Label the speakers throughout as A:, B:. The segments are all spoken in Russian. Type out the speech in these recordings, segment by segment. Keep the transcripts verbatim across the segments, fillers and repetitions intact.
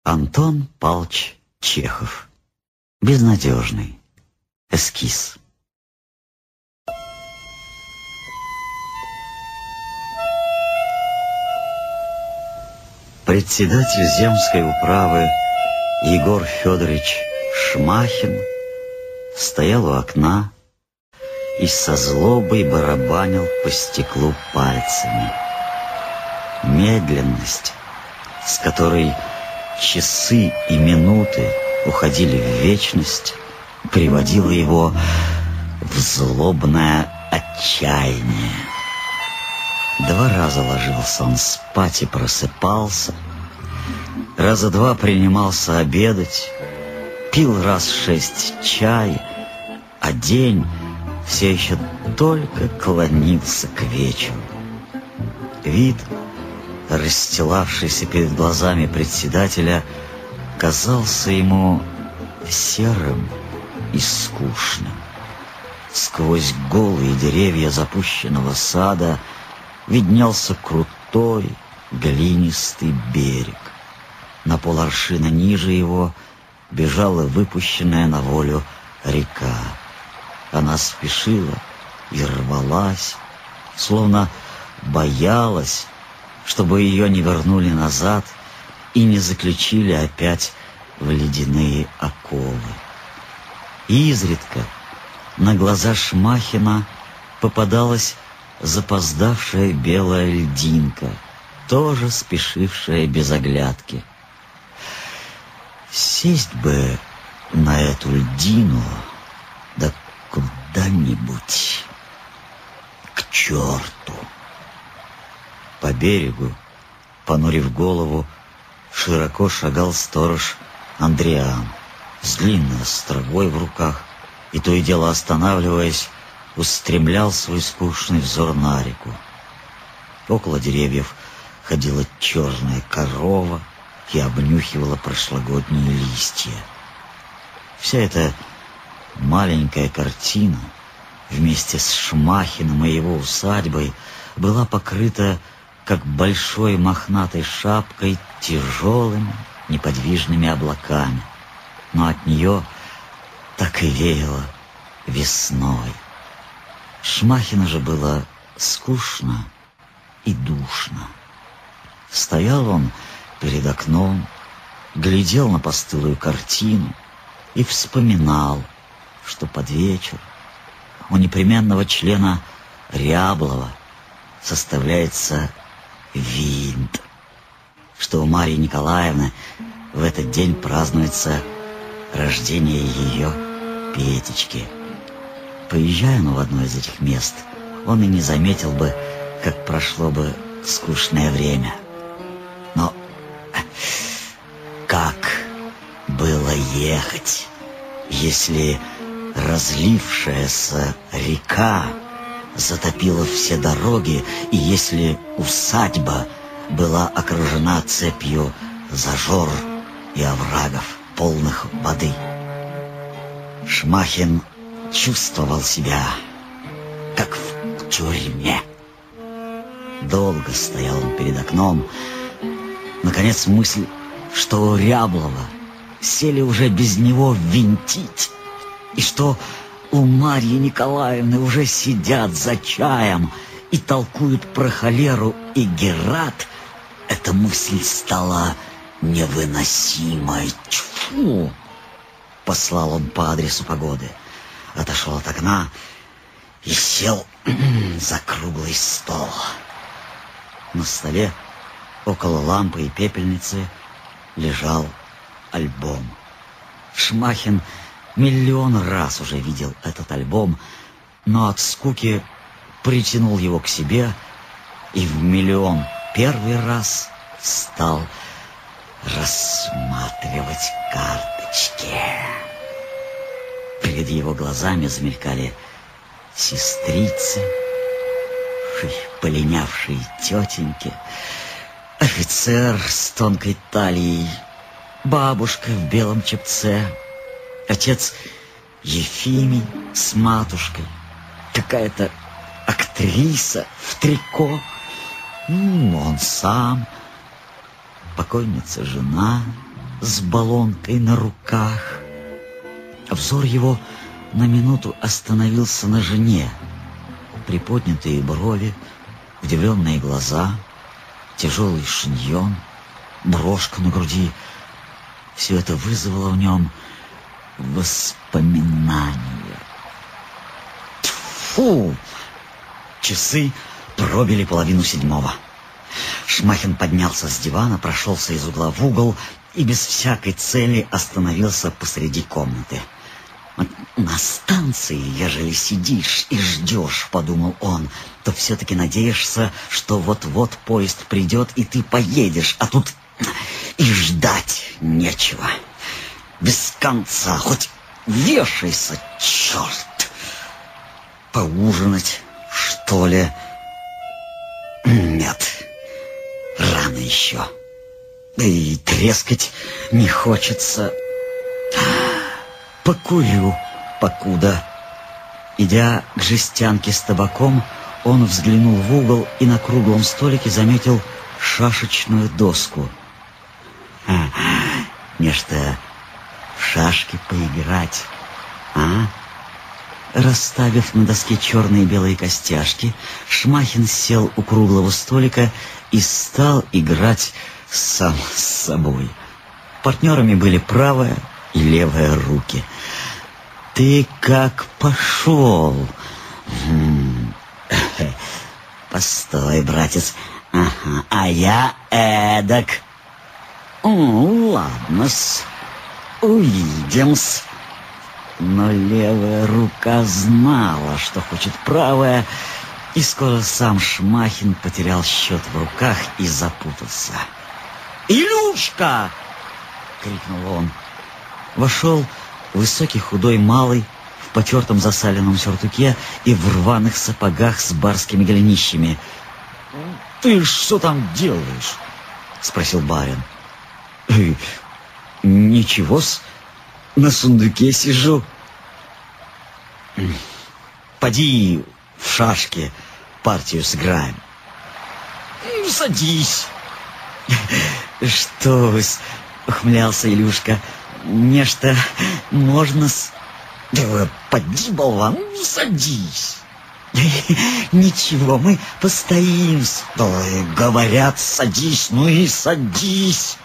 A: Антон Павлович Чехов. Безнадежный. Эскиз. Председатель земской управы Егор Федорович Шмахин стоял у окна и со злобой барабанил по стеклу пальцами. Медленность, с которой часы и минуты уходили в вечность, приводила его в злобное отчаяние. Два раза ложился он спать и просыпался, раза два принимался обедать, пил раз шесть чай, а день все еще только клонился к вечеру. Вид, расстилавшийся перед глазами председателя, казался ему серым и скучным. Сквозь голые деревья запущенного сада виднелся крутой глинистый берег. На поларшина ниже его бежала выпущенная на волю река. Она спешила и рвалась, словно боялась, чтобы ее не вернули назад и не заключили опять в ледяные оковы. Изредка на глаза Шмахина попадалась запоздавшая белая льдинка, тоже спешившая без оглядки. Сесть бы на эту льдину, да куда-нибудь к черту. По берегу, понурив голову, широко шагал сторож Андриан с длинной острогой в руках и, то и дело останавливаясь, устремлял свой скучный взор на реку. Около деревьев ходила черная корова и обнюхивала прошлогодние листья. Вся эта маленькая картина вместе с Шмахиным и его усадьбой была покрыта, как большой мохнатой шапкой, тяжелыми неподвижными облаками, но от нее так и веяло весной. Шмахину же было скучно и душно. Стоял он перед окном, глядел на постылую картину и вспоминал, что под вечер у непременного члена Ряблова составляется винт, что у Марьи Николаевны в этот день празднуется рождение ее Петечки. Поезжая он в одно из этих мест, он и не заметил бы, как прошло бы скучное время. Но как было ехать, если разлившаяся река затопила все дороги, и если усадьба была окружена цепью зажор и оврагов, полных воды? Шмахин чувствовал себя, как в тюрьме. Долго стоял он перед окном. Наконец мысль, что у Ряблова сели уже без него винтить, и что у Марьи Николаевны уже сидят за чаем и толкуют про холеру и Герат, эта мысль стала невыносимой. Тьфу! Послал он по адресу погоды, отошел от окна и сел за круглый стол. На столе, около лампы и пепельницы, лежал альбом. Шмахин миллион раз уже видел этот альбом, но от скуки притянул его к себе и в миллион первый раз стал рассматривать карточки. Перед его глазами замелькали сестрицы, полинявшие тетеньки, офицер с тонкой талией, бабушка в белом чепце, отец Ефимий с матушкой, какая-то актриса в трико, он сам, покойница жена с баллонкой на руках. Взор его на минуту остановился на жене. Приподнятые брови, удивленные глаза, тяжелый шиньон, брошка на груди. Все это вызвало в нем воспоминания. Тьфу! Часы пробили половину седьмого. Шмахин поднялся с дивана, прошелся из угла в угол и без всякой цели остановился посреди комнаты. «На станции, ежели сидишь и ждешь, — подумал он, — то все-таки надеешься, что вот-вот поезд придет, и ты поедешь, а тут и ждать нечего. Без конца, хоть вешайся, черт! Поужинать, что ли? Нет, рано еще. Да и трескать не хочется. Покурю, покуда». Идя к жестянке с табаком, он взглянул в угол и на круглом столике заметил шашечную доску. Нечто в шашки поиграть, а? Расставив на доске черные и белые костяшки, Шмахин сел у круглого столика и стал играть сам с собой. Партнерами были правая и левая руки. «Ты как пошел?» «Постой, братец. Ага, а я эдак». «Ладно-с, увидим-с». Но левая рука знала, что хочет правая, и скоро сам Шмахин потерял счет в руках и запутался. «Илюшка!» — крикнул он. Вошел высокий худой малый в потертом засаленном сюртуке и в рваных сапогах с барскими голенищами. «Ты что там делаешь?» — спросил барин. «Ничего-с, на сундуке сижу». «Поди в шашки партию сыграем». «Садись». «Что вы-с», — ухмылялся Илюшка, — «нечто можно-с». «Да поди, болван, садись». «Ничего, мы постоим-с». «Да, говорят, садись, ну и садись».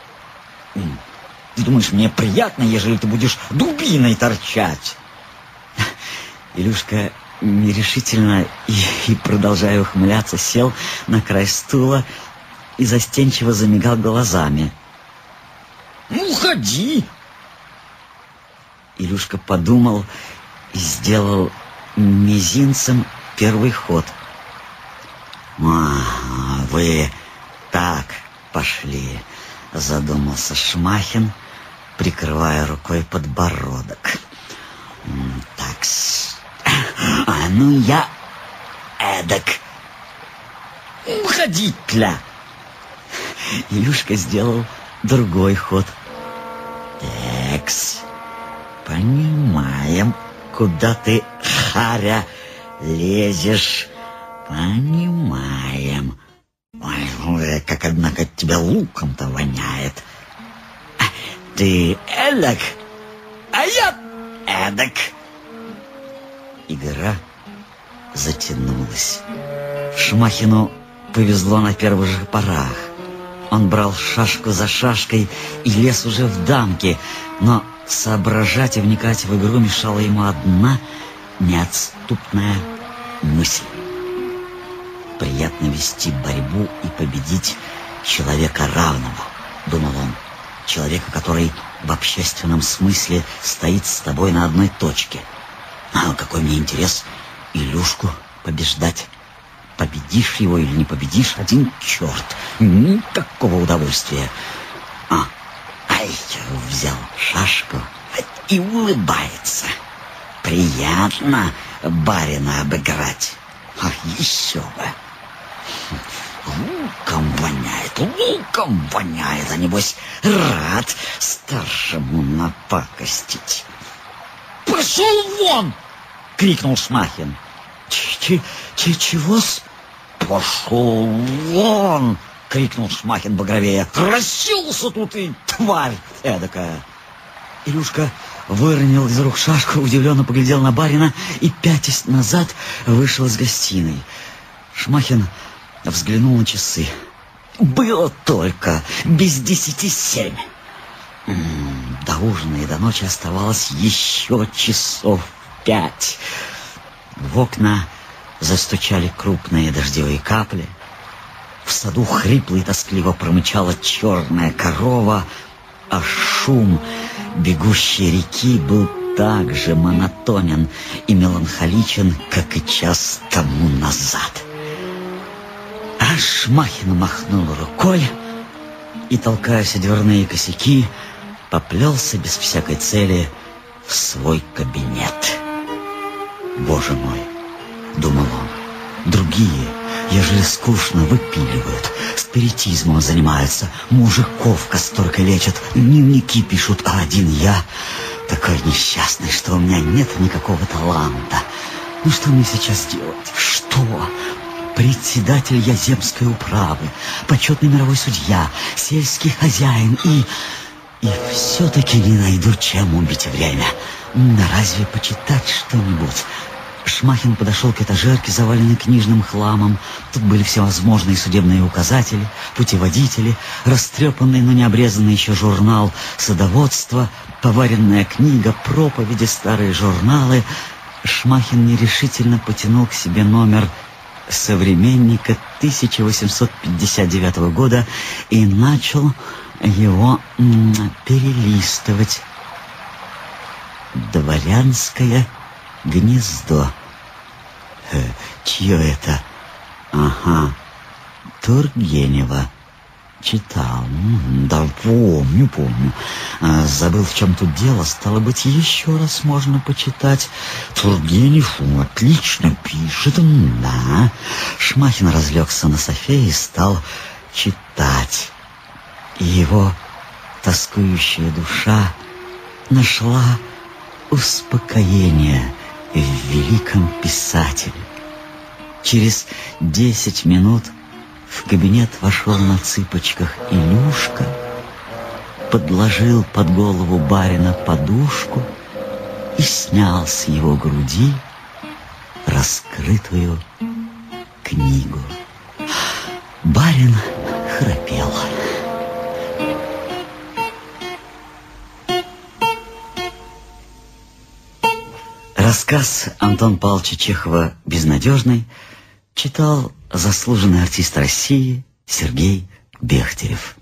A: «Ты думаешь, мне приятно, ежели ты будешь дубиной торчать?» Илюшка нерешительно и, и, продолжая ухмыляться, сел на край стула и застенчиво замигал глазами. «Ну, ходи!» Илюшка подумал и сделал мизинцем первый ход. «А, вы так пошли», — задумался Шмахин, прикрывая рукой подбородок. «Так-с, а ну я эдак. Уходить-ля!» Илюшка сделал другой ход. «Экс, понимаем, куда ты, харя, лезешь. Понимаем. Ой, как, однако, от тебя луком-то воняет. Ты эдак, а я эдак». Игра затянулась. Шмахину повезло на первых же порах. Он брал шашку за шашкой и лез уже в дамки, но соображать и вникать в игру мешала ему одна неотступная мысль. Приятно вести борьбу и победить человека равного, думал он, человека, который в общественном смысле стоит с тобой на одной точке. А какой мне интерес Илюшку побеждать? Победишь его или не победишь, один черт. Никакого удовольствия. А, ай, взял шашку и улыбается. Приятно барина обыграть. Ах, еще бы. Луком воняет, луком воняет, а небось рад старшему напакостить. «Пошел вон!» — крикнул Шмахин. «Ч-ч-ч-чего-с?» «Пошел вон!» — крикнул Шмахин багровея. «Красился тут и тварь эдакая. Илюшка выронил из рук шашку, удивленно поглядел на барина и, пятясь назад, вышел из гостиной. Шмахин взглянул на часы. Было только без десяти семь. М-м, до ужина и до ночи оставалось еще часов пять. В окна застучали крупные дождевые капли. В саду хрипло и тоскливо промычала черная корова, а шум бегущей реки был так же монотонен и меланхоличен, как и час тому назад. А Шмахин махнул рукой и, толкаясь о дверные косяки, поплелся без всякой цели в свой кабинет. «Боже мой!» — думал он. «Другие, ежели скучно, выпиливают, спиритизмом занимаются, мужиков касторкой лечат, дневники пишут, а один я такой несчастный, что у меня нет никакого таланта. Ну что мне сейчас делать? Что? Председатель я земской управы, почетный мировой судья, сельский хозяин и... И все-таки не найду, чем убить время. Да разве почитать что-нибудь?» Шмахин подошел к этажерке, заваленной книжным хламом. Тут были всевозможные судебные указатели, путеводители, растрепанный, но не обрезанный еще журнал садоводства, поваренная книга, проповеди, старые журналы. Шмахин нерешительно потянул к себе номер «Современника» тысяча восемьсот пятьдесят девятого года и начал его м- перелистывать. «Дворянское гнездо». Э, чье это? Ага, Тургенева. Читал. М-м, да, помню, помню. А, забыл, в чем тут дело. Стало быть, еще раз можно почитать. Тургенев ну, отлично пишет. Да. Шмахин разлегся на софе и стал читать. И его тоскующая душа нашла успокоение в великом писателе. Через десять минут в кабинет вошел на цыпочках Илюшка, подложил под голову барина подушку и снял с его груди раскрытую книгу. Барин храпел. Рассказ Антона Павловича Чехова «Безнадежный» читал заслуженный артист России Сергей Бехтерев.